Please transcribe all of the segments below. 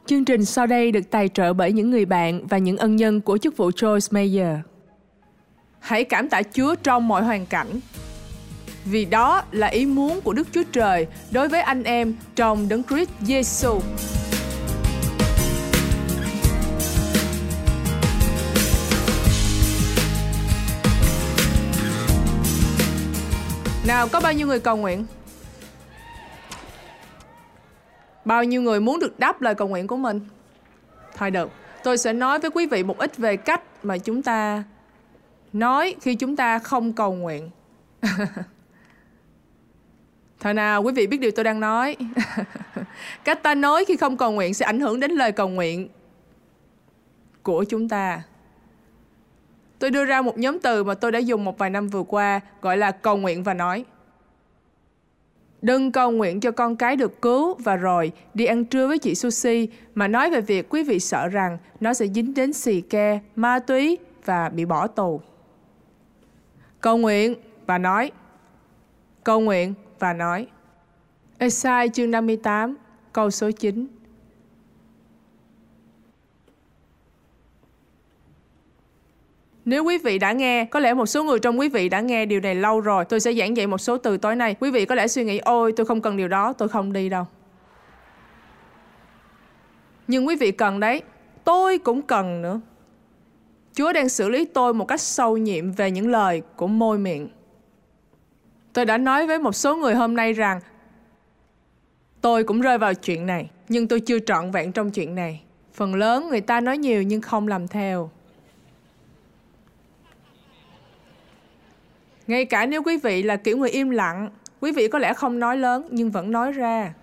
Chương trình sau đây được tài trợ bởi những người bạn và những ân nhân của chức vụ Joyce Meyer. Hãy cảm tạ Chúa trong mọi hoàn cảnh, vì đó là ý muốn của Đức Chúa Trời đối với anh em trong Đấng Christ Giêsu. Nào, có bao nhiêu người cầu nguyện? Bao nhiêu người muốn được đáp lời cầu nguyện của mình? Thôi được, tôi sẽ nói với quý vị một ít về cách mà chúng ta nói khi chúng ta không cầu nguyện. Thôi nào, quý vị biết điều tôi đang nói. Cách ta nói khi không cầu nguyện sẽ ảnh hưởng đến lời cầu nguyện của chúng ta. Tôi đưa ra một nhóm từ mà tôi đã dùng một vài năm vừa qua, gọi là cầu nguyện và nói. Đừng cầu nguyện cho con cái được cứu và rồi đi ăn trưa với chị Sushi mà nói về việc quý vị sợ rằng nó sẽ dính đến xì ke, ma túy và bị bỏ tù. Cầu nguyện và nói. Cầu nguyện và nói. Ê-sai chương 58, câu số 9. Nếu quý vị đã nghe, có lẽ một số người trong quý vị đã nghe điều này lâu rồi. Tôi sẽ giảng dạy một số từ tối nay. Quý vị có lẽ suy nghĩ, ôi tôi không cần điều đó, tôi không đi đâu. Nhưng quý vị cần đấy. Tôi cũng cần nữa. Chúa đang xử lý tôi một cách sâu nhiệm về những lời của môi miệng. Tôi đã nói với một số người hôm nay rằng tôi cũng rơi vào chuyện này, nhưng tôi chưa trọn vẹn trong chuyện này. Phần lớn người ta nói nhiều nhưng không làm theo. Ngay cả nếu quý vị là kiểu người im lặng, quý vị có lẽ không nói lớn nhưng vẫn nói ra.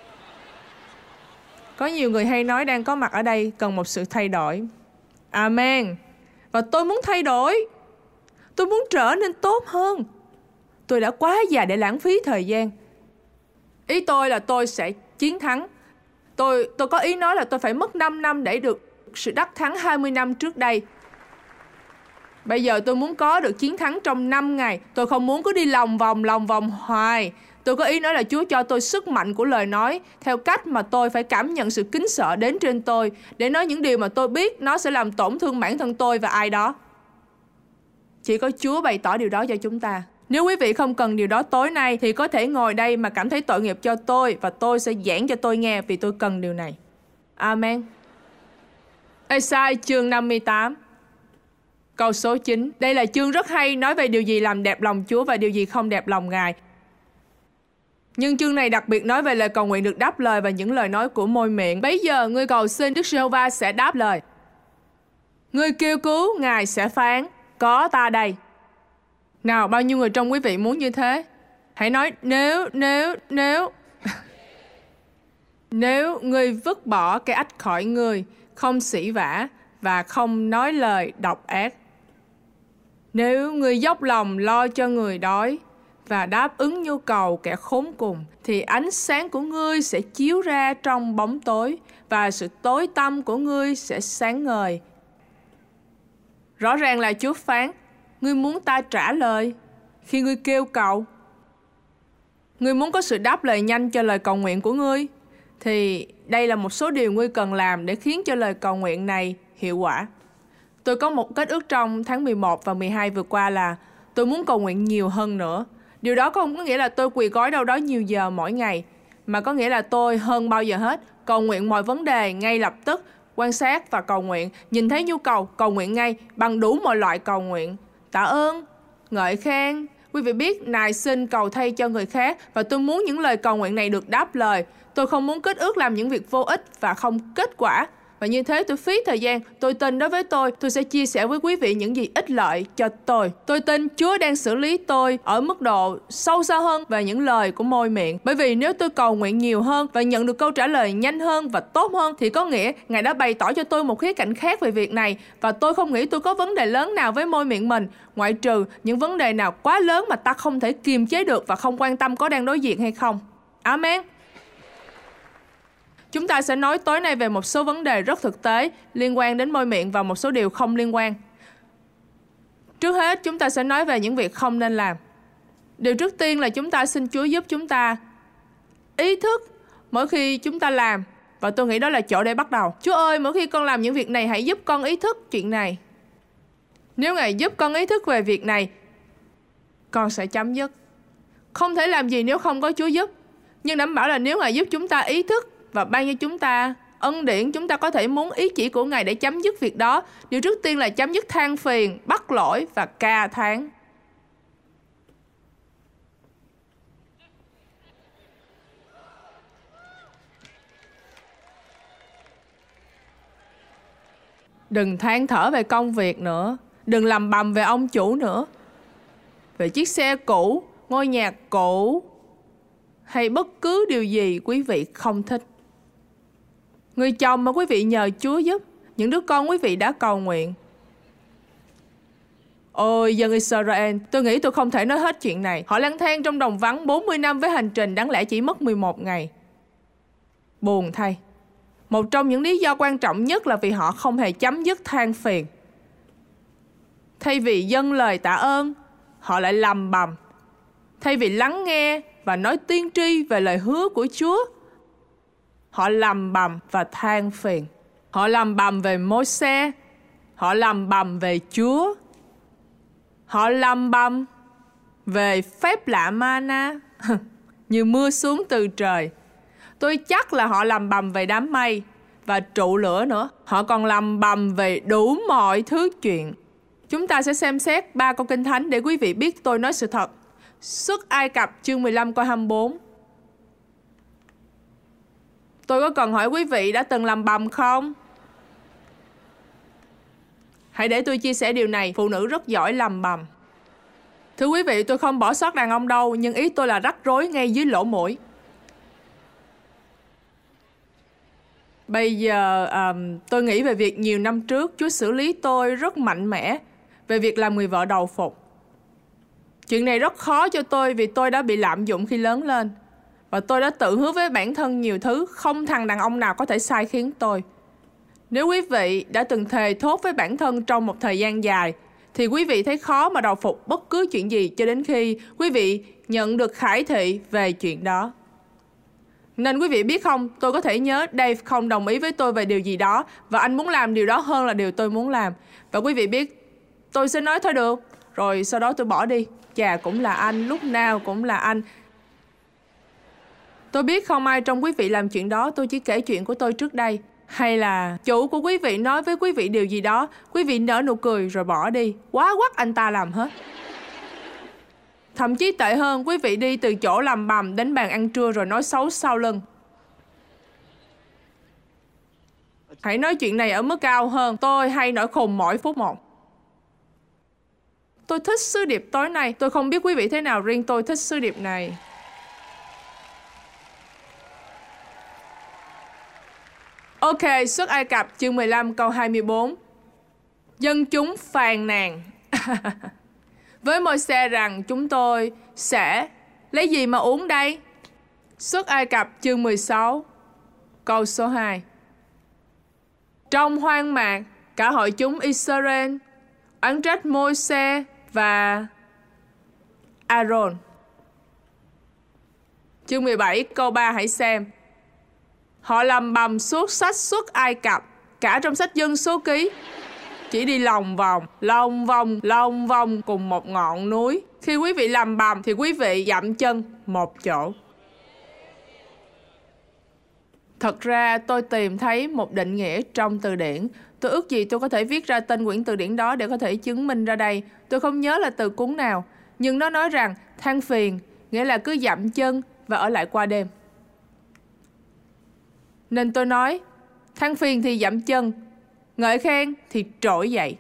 Có nhiều người hay nói đang có mặt ở đây cần một sự thay đổi. Amen. Và tôi muốn thay đổi. Tôi muốn trở nên tốt hơn. Tôi đã quá già để lãng phí thời gian. Ý tôi là tôi sẽ chiến thắng. Tôi có ý nói là tôi phải mất 5 năm để được sự đắc thắng 20 năm trước đây. Bây giờ tôi muốn có được chiến thắng trong 5 ngày. Tôi không muốn cứ đi lòng vòng hoài. Tôi có ý nói là Chúa cho tôi sức mạnh của lời nói theo cách mà tôi phải cảm nhận sự kính sợ đến trên tôi để nói những điều mà tôi biết nó sẽ làm tổn thương bản thân tôi và ai đó. Chỉ có Chúa bày tỏ điều đó cho chúng ta. Nếu quý vị không cần điều đó tối nay thì có thể ngồi đây mà cảm thấy tội nghiệp cho tôi và tôi sẽ giảng cho tôi nghe vì tôi cần điều này. Amen. Ê-sai chương 58, câu số 9. Đây là chương rất hay nói về điều gì làm đẹp lòng Chúa và điều gì không đẹp lòng Ngài. Nhưng chương này đặc biệt nói về lời cầu nguyện được đáp lời và những lời nói của môi miệng. Bấy giờ ngươi cầu xin Đức Giê-hô-va sẽ đáp lời. Ngươi kêu cứu, Ngài sẽ phán, có ta đây. Nào, bao nhiêu người trong quý vị muốn như thế? Hãy nói nếu. Nếu ngươi vứt bỏ cái ách khỏi ngươi, không sỉ vả và không nói lời độc ác. Nếu ngươi dốc lòng lo cho người đói và đáp ứng nhu cầu kẻ khốn cùng, thì ánh sáng của ngươi sẽ chiếu ra trong bóng tối và sự tối tăm của ngươi sẽ sáng ngời. Rõ ràng là Chúa phán, ngươi muốn ta trả lời khi ngươi kêu cầu. Ngươi muốn có sự đáp lời nhanh cho lời cầu nguyện của ngươi, thì đây là một số điều ngươi cần làm để khiến cho lời cầu nguyện này hiệu quả. Tôi có một kết ước trong tháng 11 và 12 vừa qua là tôi muốn cầu nguyện nhiều hơn nữa. Điều đó không có nghĩa là tôi quỳ gối đâu đó nhiều giờ mỗi ngày, mà có nghĩa là tôi hơn bao giờ hết cầu nguyện mọi vấn đề ngay lập tức, quan sát và cầu nguyện, nhìn thấy nhu cầu, cầu nguyện ngay bằng đủ mọi loại cầu nguyện. Tạ ơn, ngợi khen, quý vị biết, nài xin, cầu thay cho người khác, và tôi muốn những lời cầu nguyện này được đáp lời. Tôi không muốn kết ước làm những việc vô ích và không kết quả. Và như thế tôi phí thời gian. Tôi tin đối với tôi sẽ chia sẻ với quý vị những gì ích lợi cho tôi. Tôi tin Chúa đang xử lý tôi ở mức độ sâu xa hơn về những lời của môi miệng. Bởi vì nếu tôi cầu nguyện nhiều hơn và nhận được câu trả lời nhanh hơn và tốt hơn, thì có nghĩa Ngài đã bày tỏ cho tôi một khía cạnh khác về việc này. Và tôi không nghĩ tôi có vấn đề lớn nào với môi miệng mình, ngoại trừ những vấn đề nào quá lớn mà ta không thể kiềm chế được và không quan tâm có đang đối diện hay không. Amen. Chúng ta sẽ nói tối nay về một số vấn đề rất thực tế liên quan đến môi miệng và một số điều không liên quan. Trước hết, chúng ta sẽ nói về những việc không nên làm. Điều trước tiên là chúng ta xin Chúa giúp chúng ta ý thức mỗi khi chúng ta làm Và tôi nghĩ đó là chỗ để bắt đầu. Chúa ơi, mỗi khi con làm những việc này, hãy giúp con ý thức chuyện này. Nếu Ngài giúp con ý thức về việc này, con sẽ chấm dứt. Không thể làm gì nếu không có Chúa giúp. Nhưng đảm bảo là nếu Ngài giúp chúng ta ý thức và ban cho chúng ta ân điển, chúng ta có thể muốn ý chỉ của Ngài để chấm dứt việc đó. Điều trước tiên là chấm dứt than phiền, bắt lỗi và ca thán. Đừng than thở về công việc nữa. Đừng lầm bầm về ông chủ nữa. Về chiếc xe cũ, ngôi nhà cũ, hay bất cứ điều gì quý vị không thích. Người chồng mà quý vị nhờ Chúa giúp, những đứa con quý vị đã cầu nguyện. Ôi dân Israel, tôi nghĩ tôi không thể nói hết chuyện này. Họ lang thang trong đồng vắng 40 năm với hành trình đáng lẽ chỉ mất 11 ngày. Buồn thay. Một trong những lý do quan trọng nhất là vì họ không hề chấm dứt than phiền. Thay vì dâng lời tạ ơn, họ lại lầm bầm. Thay vì lắng nghe và nói tiên tri về lời hứa của Chúa, họ lầm bầm và than phiền. Họ lầm bầm về Môi-se, họ lầm bầm về Chúa, họ lầm bầm về phép lạ ma-na như mưa xuống từ trời. Tôi chắc là họ lầm bầm về đám mây và trụ lửa nữa. Họ còn lầm bầm về đủ mọi thứ chuyện. Chúng ta sẽ xem xét 3 câu Kinh Thánh để quý vị biết tôi nói sự thật. Xuất Ai Cập chương 15 câu 24. Tôi có cần hỏi quý vị đã từng lầm bầm không? Hãy để tôi chia sẻ điều này. Phụ nữ rất giỏi lầm bầm. Thưa quý vị, tôi không bỏ sót đàn ông đâu, nhưng ý tôi là rắc rối ngay dưới lỗ mũi. Bây giờ tôi nghĩ về việc nhiều năm trước Chúa xử lý tôi rất mạnh mẽ về việc làm người vợ đầu phục. Chuyện này rất khó cho tôi vì tôi đã bị lạm dụng khi lớn lên. Và tôi đã tự hứa với bản thân nhiều thứ, không thằng đàn ông nào có thể sai khiến tôi. Nếu quý vị đã từng thề thốt với bản thân trong một thời gian dài, thì quý vị thấy khó mà đầu phục bất cứ chuyện gì cho đến khi quý vị nhận được khải thị về chuyện đó. Nên quý vị biết không, tôi có thể nhớ Dave không đồng ý với tôi về điều gì đó và anh muốn làm điều đó hơn là điều tôi muốn làm. Và quý vị biết, tôi sẽ nói thôi được, rồi sau đó tôi bỏ đi. Chà, cũng là anh, lúc nào cũng là anh. Tôi biết không ai trong quý vị làm chuyện đó, tôi chỉ kể chuyện của tôi trước đây. Hay là chủ của quý vị nói với quý vị điều gì đó, quý vị nở nụ cười rồi bỏ đi. Quá quắt anh ta làm hết. Thậm chí tệ hơn, quý vị đi từ chỗ làm bầm đến bàn ăn trưa rồi nói xấu sau lưng. Hãy nói chuyện này ở mức cao hơn. Tôi hay nổi khùng mỗi phút một. Tôi thích sứ điệp tối nay. Tôi không biết quý vị thế nào, riêng tôi thích sứ điệp này. Ok, Xuất Ai Cập chương 15 câu 24. Dân chúng phàn nàn với Môi-se rằng chúng tôi sẽ lấy gì mà uống đây? Xuất Ai Cập chương 16 câu số 2. Trong hoang mạc, cả hội chúng Israel oán trách Môi-se và Aaron. Chương 17 câu 3 hãy xem. Họ lầm bầm suốt sách Xuất Ai Cập, cả trong sách Dân Số Ký, chỉ đi lòng vòng cùng một ngọn núi. Khi quý vị lầm bầm thì quý vị dậm chân một chỗ. Thật ra tôi tìm thấy một định nghĩa trong từ điển. Tôi ước gì tôi có thể viết ra tên quyển từ điển đó để có thể chứng minh ra đây. Tôi không nhớ là từ cuốn nào, nhưng nó nói rằng than phiền nghĩa là cứ dậm chân và ở lại qua đêm. Nên tôi nói, than phiền thì dậm chân, ngợi khen thì trỗi dậy.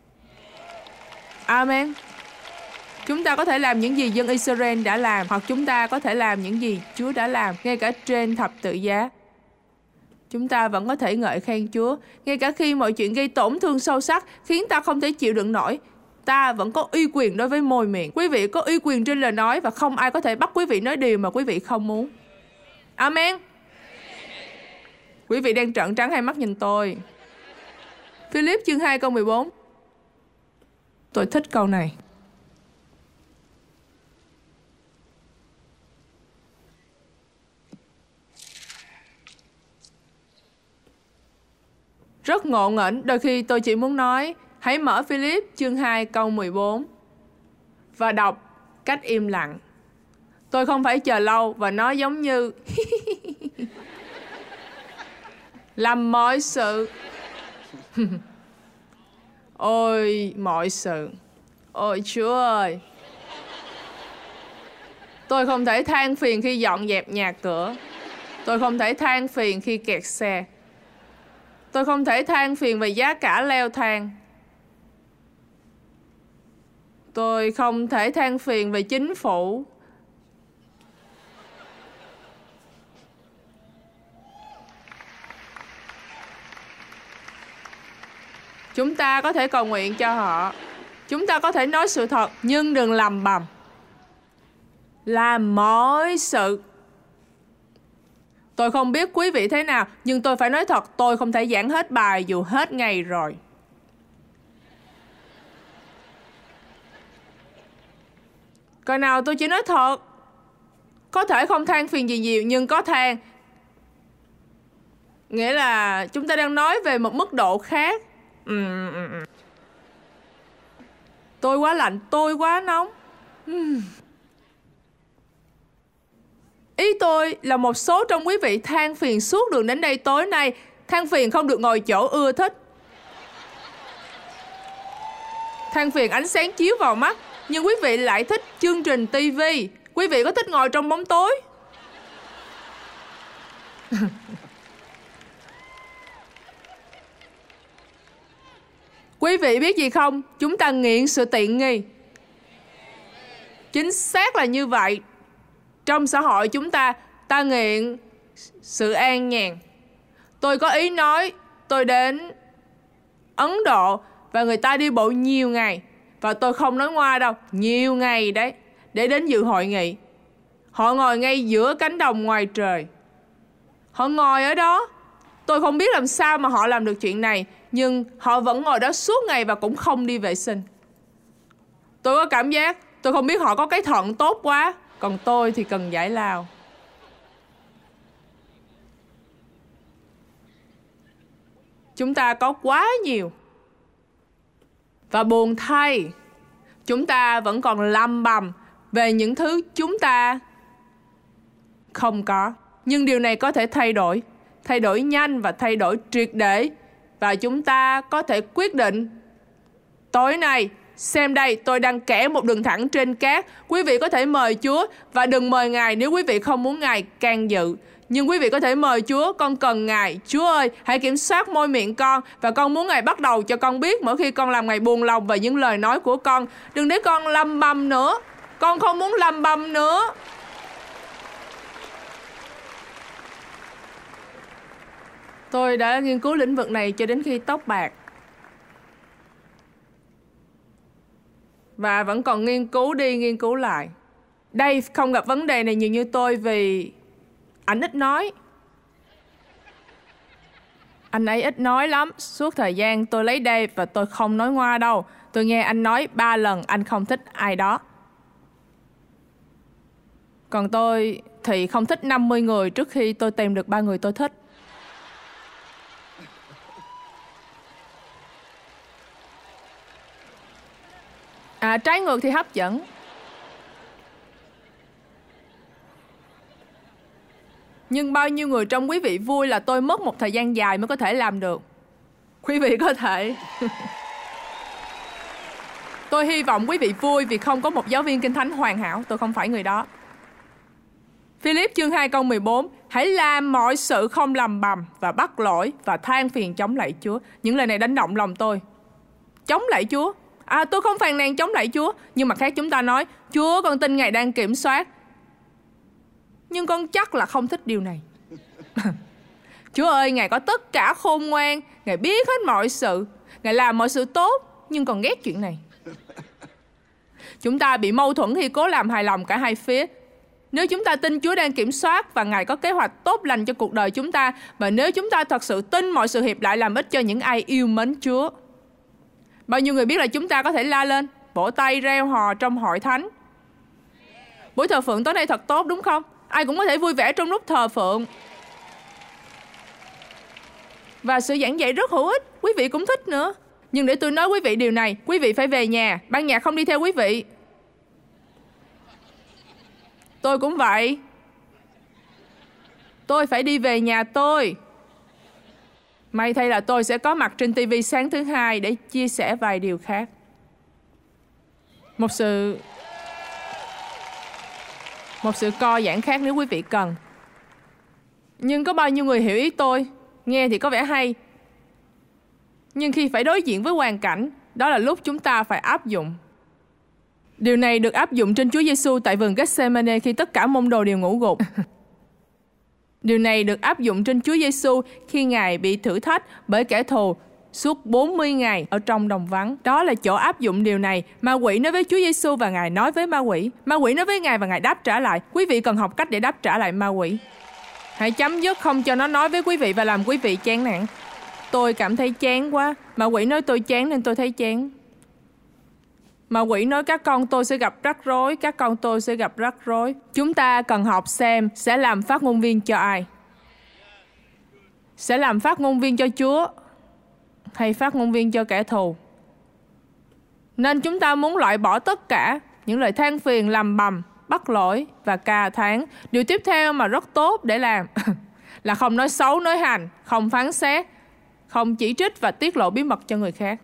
Amen. Chúng ta có thể làm những gì dân Israel đã làm, hoặc chúng ta có thể làm những gì Chúa đã làm, ngay cả trên thập tự giá. Chúng ta vẫn có thể ngợi khen Chúa, ngay cả khi mọi chuyện gây tổn thương sâu sắc, khiến ta không thể chịu đựng nổi. Ta vẫn có uy quyền đối với môi miệng. Quý vị có uy quyền trên lời nói và không ai có thể bắt quý vị nói điều mà quý vị không muốn. Amen. Quý vị đang trợn trắng hai mắt nhìn tôi. Philip chương 2 câu 14. Tôi thích câu này. Rất ngộ nghĩnh, đôi khi tôi chỉ muốn nói hãy mở Philip chương 2 câu 14 và đọc cách im lặng. Tôi không phải chờ lâu và nói giống như làm mọi sự. Ôi mọi sự. Ôi Chúa ơi. Tôi không thể than phiền khi dọn dẹp nhà cửa. Tôi không thể than phiền khi kẹt xe. Tôi không thể than phiền về giá cả leo thang. Tôi không thể than phiền về chính phủ. Chúng ta có thể cầu nguyện cho họ. Chúng ta có thể nói sự thật, nhưng đừng lầm bầm. Làm mọi sự. Tôi không biết quý vị thế nào, nhưng tôi phải nói thật, tôi không thể giảng hết bài dù hết ngày rồi. Coi nào tôi chỉ nói thật. Có thể không than phiền gì nhiều, nhưng có than. Nghĩa là chúng ta đang nói về một mức độ khác. Tôi quá lạnh, tôi quá nóng. Ý tôi là một số trong quý vị than phiền suốt đường đến đây tối nay. Than phiền không được ngồi chỗ ưa thích. Than phiền ánh sáng chiếu vào mắt. Nhưng quý vị lại thích chương trình TV. Quý vị có thích ngồi trong bóng tối? Quý vị biết gì không? Chúng ta nghiện sự tiện nghi. Chính xác là như vậy. Trong xã hội chúng ta, ta nghiện sự an nhàn. Tôi có ý nói, tôi đến Ấn Độ và người ta đi bộ nhiều ngày. Và tôi không nói ngoa đâu, nhiều ngày đấy, để đến dự hội nghị. Họ ngồi ngay giữa cánh đồng ngoài trời. Họ ngồi ở đó. Tôi không biết làm sao mà họ làm được chuyện này, nhưng họ vẫn ngồi đó suốt ngày và cũng không đi vệ sinh. Tôi có cảm giác, tôi không biết họ có cái thận tốt quá, còn tôi thì cần giải lao. Chúng ta có quá nhiều. Và buồn thay, chúng ta vẫn còn lầm bầm về những thứ chúng ta không có. Nhưng điều này có thể thay đổi nhanh và thay đổi triệt để. Và chúng ta có thể quyết định tối nay, xem đây, tôi đang kẻ một đường thẳng trên cát. Quý vị có thể mời Chúa và đừng mời Ngài nếu quý vị không muốn Ngài can dự. Nhưng quý vị có thể mời Chúa, con cần Ngài. Chúa ơi, hãy kiểm soát môi miệng con. Và con muốn Ngài bắt đầu cho con biết mỗi khi con làm Ngài buồn lòng về những lời nói của con. Đừng để con lầm bầm nữa. Con không muốn lầm bầm nữa. Tôi đã nghiên cứu lĩnh vực này cho đến khi tóc bạc. Và vẫn còn nghiên cứu đi nghiên cứu lại. Dave không gặp vấn đề này nhiều như tôi vì anh ít nói. Anh ấy ít nói lắm. Suốt thời gian tôi lấy Dave và tôi không nói ngoa đâu. Tôi nghe anh nói 3 lần anh không thích ai đó. Còn tôi thì không thích 50 người trước khi tôi tìm được 3 người tôi thích. Trái ngược thì hấp dẫn. Nhưng bao nhiêu người trong quý vị vui là tôi mất một thời gian dài mới có thể làm được. Quý vị có thể. Tôi hy vọng quý vị vui vì không có một giáo viên Kinh Thánh hoàn hảo. Tôi không phải người đó. Philip chương 2 câu 14. Hãy làm mọi sự không lầm bầm và bắt lỗi và than phiền chống lạy Chúa. Những lời này đánh động lòng tôi. Chống lạy Chúa. Tôi không phàn nàn chống lạy Chúa. Nhưng mặt khác chúng ta nói, Chúa, con tin Ngài đang kiểm soát. Nhưng con chắc là không thích điều này. Chúa ơi, Ngài có tất cả khôn ngoan. Ngài biết hết mọi sự. Ngài làm mọi sự tốt. Nhưng còn ghét chuyện này. Chúng ta bị mâu thuẫn khi cố làm hài lòng cả hai phía. Nếu chúng ta tin Chúa đang kiểm soát và Ngài có kế hoạch tốt lành cho cuộc đời chúng ta, và nếu chúng ta thật sự tin mọi sự hiệp lại làm ích cho những ai yêu mến Chúa, bao nhiêu người biết là chúng ta có thể la lên, vỗ tay, reo hò trong hội thánh. Buổi thờ phượng tối nay thật tốt đúng không? Ai cũng có thể vui vẻ trong lúc thờ phượng. Và sự giảng dạy rất hữu ích, quý vị cũng thích nữa. Nhưng để tôi nói quý vị điều này, quý vị phải về nhà, ban nhạc không đi theo quý vị. Tôi cũng vậy. Tôi phải đi về nhà tôi. May thay là tôi sẽ có mặt trên TV sáng thứ Hai để chia sẻ vài điều khác. Một sự co giảng khác nếu quý vị cần. Nhưng có bao nhiêu người hiểu ý tôi? Nghe thì có vẻ hay. Nhưng khi phải đối diện với hoàn cảnh, đó là lúc chúng ta phải áp dụng. Điều này được áp dụng trên Chúa Giêsu tại vườn Gethsemane khi tất cả môn đồ đều ngủ gục. Điều này được áp dụng trên Chúa Giêsu khi Ngài bị thử thách bởi kẻ thù suốt 40 ngày ở trong đồng vắng. Đó là chỗ áp dụng điều này. Ma quỷ nói với Chúa Giêsu và Ngài nói với ma quỷ. Ma quỷ nói với Ngài và Ngài đáp trả lại. Quý vị cần học cách để đáp trả lại ma quỷ. Hãy chấm dứt không cho nó nói với quý vị và làm quý vị chán nản. Tôi cảm thấy chán quá. Ma quỷ nói tôi chán nên tôi thấy chán. Ma quỷ nói các con tôi sẽ gặp rắc rối. Các con tôi sẽ gặp rắc rối. Chúng ta cần học xem sẽ làm phát ngôn viên cho ai. Sẽ làm phát ngôn viên cho Chúa hay phát ngôn viên cho kẻ thù. Nên chúng ta muốn loại bỏ tất cả những lời than phiền, lầm bầm, bắt lỗi và ca thán. Điều tiếp theo mà rất tốt để làm là không nói xấu, nói hành, không phán xét, không chỉ trích và tiết lộ bí mật cho người khác.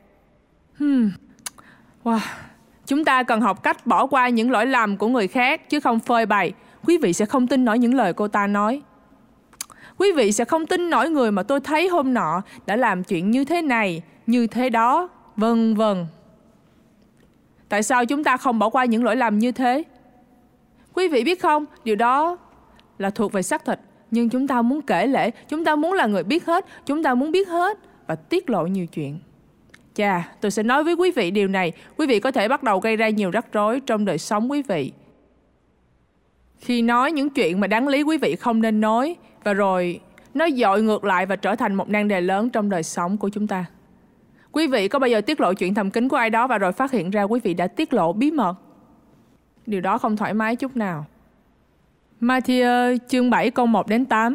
Wow. Chúng ta cần học cách bỏ qua những lỗi lầm của người khác chứ không phơi bày. Quý vị sẽ không tin nổi những lời cô ta nói. Quý vị sẽ không tin nổi người mà tôi thấy hôm nọ đã làm chuyện như thế này, như thế đó, vân vân. Tại sao chúng ta không bỏ qua những lỗi lầm như thế? Quý vị biết không, điều đó là thuộc về xác thịt. Nhưng chúng ta muốn kể lể, chúng ta muốn là người biết hết, chúng ta muốn biết hết và tiết lộ nhiều chuyện. Chà, tôi sẽ nói với quý vị điều này. Quý vị có thể bắt đầu gây ra nhiều rắc rối trong đời sống quý vị. Khi nói những chuyện mà đáng lý quý vị không nên nói, và rồi nó dội ngược lại và trở thành một nan đề lớn trong đời sống của chúng ta. Quý vị có bao giờ tiết lộ chuyện thầm kín của ai đó và rồi phát hiện ra quý vị đã tiết lộ bí mật? Điều đó không thoải mái chút nào. Ma-thi-ơ chương 7 câu 1 đến 8.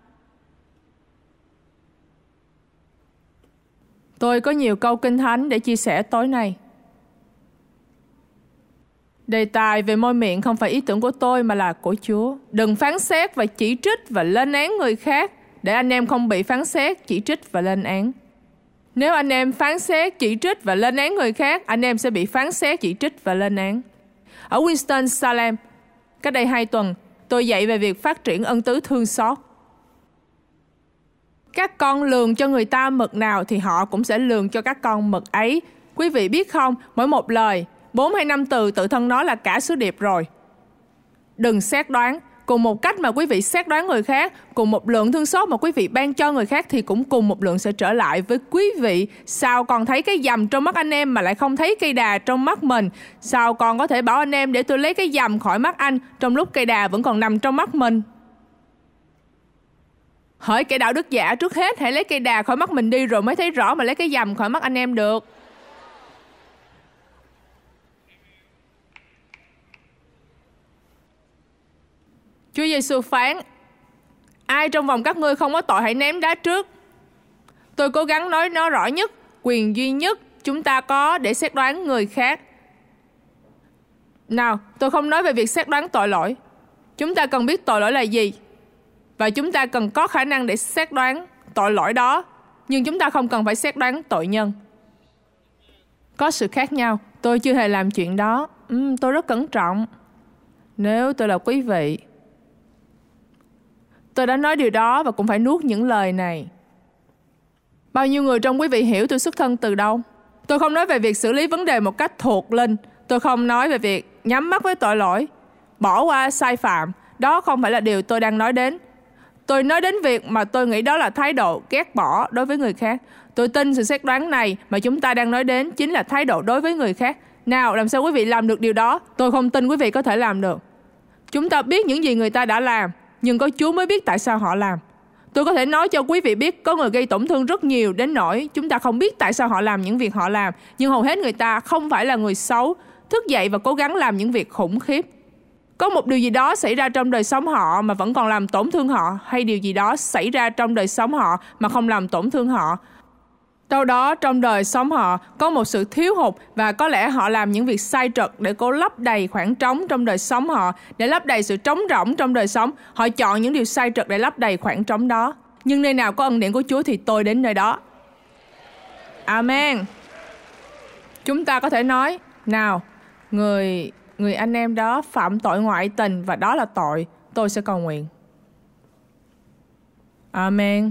Tôi có nhiều câu kinh thánh để chia sẻ tối nay. Đề tài về môi miệng không phải ý tưởng của tôi mà là của Chúa. Đừng phán xét và chỉ trích và lên án người khác để anh em không bị phán xét, chỉ trích và lên án. Nếu anh em phán xét, chỉ trích và lên án người khác, anh em sẽ bị phán xét, chỉ trích và lên án. Ở Winston-Salem, cách đây 2 tuần, tôi dạy về việc phát triển ân tứ thương xót. Các con lường cho người ta mực nào thì họ cũng sẽ lường cho các con mực ấy. Quý vị biết không, mỗi một lời 4 hay 5 từ tự thân nó là cả sứ điệp rồi. Đừng xét đoán. Cùng một cách mà quý vị xét đoán người khác, cùng một lượng thương xót mà quý vị ban cho người khác thì cũng cùng một lượng sẽ trở lại với quý vị. Sao còn thấy cái dầm trong mắt anh em mà lại không thấy cây đà trong mắt mình? Sao còn có thể bảo anh em để tôi lấy cái dầm khỏi mắt anh trong lúc cây đà vẫn còn nằm trong mắt mình? Hỡi kẻ đạo đức giả, trước hết hãy lấy cây đà khỏi mắt mình đi rồi mới thấy rõ mà lấy cái dầm khỏi mắt anh em được. Chúa Giêsu phán: ai trong vòng các ngươi không có tội hãy ném đá trước. Tôi cố gắng nói nó rõ nhất. Quyền duy nhất chúng ta có để xét đoán người khác. Nào, tôi không nói về việc xét đoán tội lỗi. Chúng ta cần biết tội lỗi là gì, và chúng ta cần có khả năng để xét đoán tội lỗi đó. Nhưng chúng ta không cần phải xét đoán tội nhân. Có sự khác nhau. Tôi chưa hề làm chuyện đó. Tôi rất cẩn trọng. Nếu tôi là quý vị, tôi đã nói điều đó và cũng phải nuốt những lời này. Bao nhiêu người trong quý vị hiểu tôi xuất thân từ đâu? Tôi không nói về việc xử lý vấn đề một cách thuộc linh. Tôi không nói về việc nhắm mắt với tội lỗi, bỏ qua sai phạm. Đó không phải là điều tôi đang nói đến. Tôi nói đến việc mà tôi nghĩ đó là thái độ ghét bỏ đối với người khác. Tôi tin sự xét đoán này mà chúng ta đang nói đến chính là thái độ đối với người khác. Nào, làm sao quý vị làm được điều đó? Tôi không tin quý vị có thể làm được. Chúng ta biết những gì người ta đã làm, nhưng có Chúa mới biết tại sao họ làm. Tôi có thể nói cho quý vị biết có người gây tổn thương rất nhiều đến nỗi chúng ta không biết tại sao họ làm những việc họ làm. Nhưng hầu hết người ta không phải là người xấu, thức dậy và cố gắng làm những việc khủng khiếp. Có một điều gì đó xảy ra trong đời sống họ mà vẫn còn làm tổn thương họ, hay điều gì đó xảy ra trong đời sống họ mà không làm tổn thương họ? Đâu đó trong đời sống họ có một sự thiếu hụt, và có lẽ họ làm những việc sai trật để cố lấp đầy khoảng trống trong đời sống họ, để lấp đầy sự trống rỗng trong đời sống. Họ chọn những điều sai trật để lấp đầy khoảng trống đó. Nhưng nơi nào có ân điển của Chúa thì tôi đến nơi đó. Amen. Chúng ta có thể nói, nào, người anh em đó phạm tội ngoại tình và đó là tội, tôi sẽ cầu nguyện. Amen.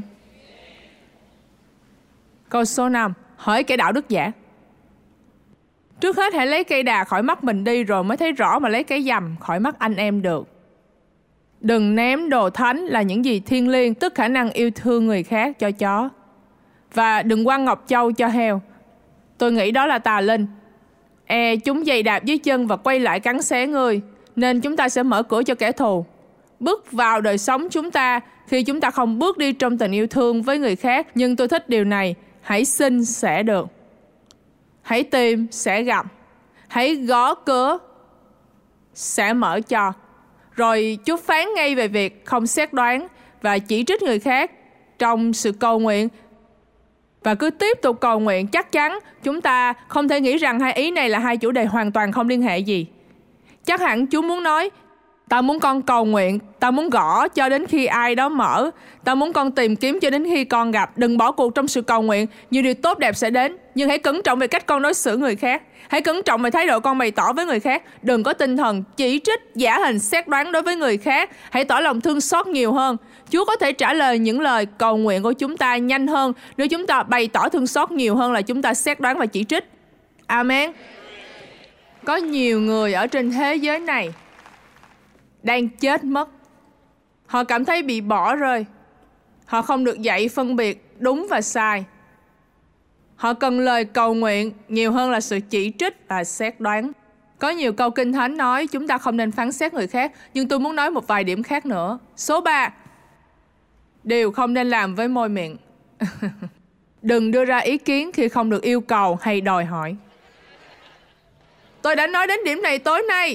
Câu số 5. Hỡi kẻ đạo đức giả. Trước hết hãy lấy cây đà khỏi mắt mình đi, rồi mới thấy rõ mà lấy cái dầm khỏi mắt anh em được. Đừng ném đồ thánh là những gì thiêng liêng, tức khả năng yêu thương người khác cho chó. Và đừng quăng ngọc châu cho heo. Tôi nghĩ đó là tà linh. Chúng giày đạp dưới chân và quay lại cắn xé ngươi, nên chúng ta sẽ mở cửa cho kẻ thù. Bước vào đời sống chúng ta khi chúng ta không bước đi trong tình yêu thương với người khác. Nhưng tôi thích điều này. Hãy xin sẽ được. Hãy tìm sẽ gặp. Hãy gõ cửa sẽ mở cho. Rồi Chúa phán ngay về việc không xét đoán và chỉ trích người khác trong sự cầu nguyện. Và cứ tiếp tục cầu nguyện, chắc chắn chúng ta không thể nghĩ rằng hai ý này là hai chủ đề hoàn toàn không liên hệ gì. Chắc hẳn Chúa muốn nói, tao muốn con cầu nguyện, tao muốn gõ cho đến khi ai đó mở, tao muốn con tìm kiếm cho đến khi con gặp. Đừng bỏ cuộc trong sự cầu nguyện, nhiều điều tốt đẹp sẽ đến. Nhưng hãy cẩn trọng về cách con đối xử người khác. Hãy cẩn trọng về thái độ con bày tỏ với người khác. Đừng có tinh thần chỉ trích, giả hình, xét đoán đối với người khác. Hãy tỏ lòng thương xót nhiều hơn. Chúa có thể trả lời những lời cầu nguyện của chúng ta nhanh hơn nếu chúng ta bày tỏ thương xót nhiều hơn là chúng ta xét đoán và chỉ trích. Amen. Có nhiều người ở trên thế giới này đang chết mất. Họ cảm thấy bị bỏ rơi. Họ không được dạy phân biệt đúng và sai. Họ cần lời cầu nguyện nhiều hơn là sự chỉ trích và xét đoán. Có nhiều câu Kinh Thánh nói chúng ta không nên phán xét người khác, nhưng tôi muốn nói một vài điểm khác nữa. Số 3. Điều không nên làm với môi miệng. Đừng đưa ra ý kiến khi không được yêu cầu hay đòi hỏi. Tôi đã nói đến điểm này tối nay.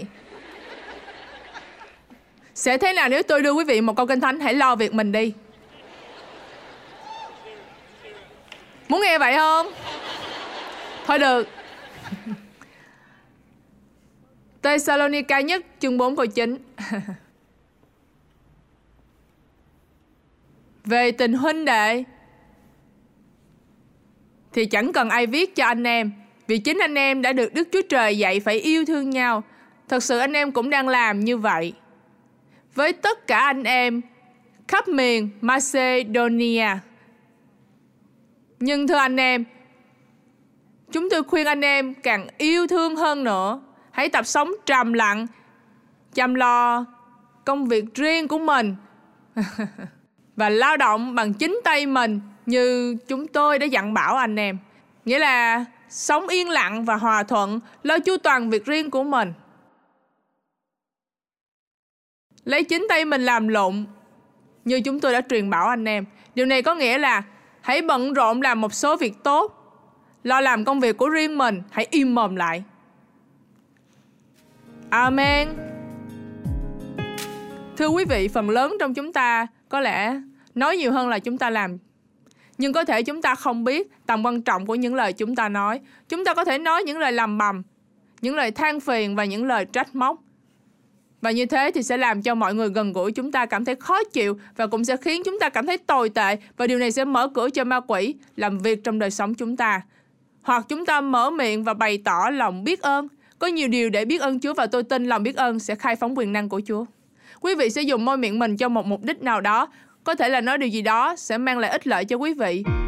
Sẽ thế nào nếu tôi đưa quý vị một câu Kinh Thánh? Hãy lo việc mình đi. Muốn nghe vậy không? Thôi được. Thessalonica nhất chương 4 câu 9. Về tình huynh đệ thì chẳng cần ai viết cho anh em, vì chính anh em đã được Đức Chúa Trời dạy phải yêu thương nhau. Thật sự anh em cũng đang làm như vậy với tất cả anh em khắp miền Macedonia. Nhưng thưa anh em, chúng tôi khuyên anh em càng yêu thương hơn nữa. Hãy tập sống trầm lặng, chăm lo công việc riêng của mình và lao động bằng chính tay mình như chúng tôi đã dặn bảo anh em. Nghĩa là sống yên lặng và hòa thuận, lo chu toàn việc riêng của mình. Lấy chính tay mình làm lụng như chúng tôi đã truyền bảo anh em. Điều này có nghĩa là hãy bận rộn làm một số việc tốt, lo làm công việc của riêng mình, hãy im mồm lại. Amen. Thưa quý vị, phần lớn trong chúng ta có lẽ nói nhiều hơn là chúng ta làm. Nhưng có thể chúng ta không biết tầm quan trọng của những lời chúng ta nói. Chúng ta có thể nói những lời lầm bầm, những lời than phiền và những lời trách móc. Và như thế thì sẽ làm cho mọi người gần gũi chúng ta cảm thấy khó chịu và cũng sẽ khiến chúng ta cảm thấy tồi tệ. Và điều này sẽ mở cửa cho ma quỷ làm việc trong đời sống chúng ta. Hoặc chúng ta mở miệng và bày tỏ lòng biết ơn. Có nhiều điều để biết ơn Chúa và tôi tin lòng biết ơn sẽ khai phóng quyền năng của Chúa. Quý vị sẽ dùng môi miệng mình cho một mục đích nào đó. Có thể là nói điều gì đó sẽ mang lại ích lợi cho quý vị.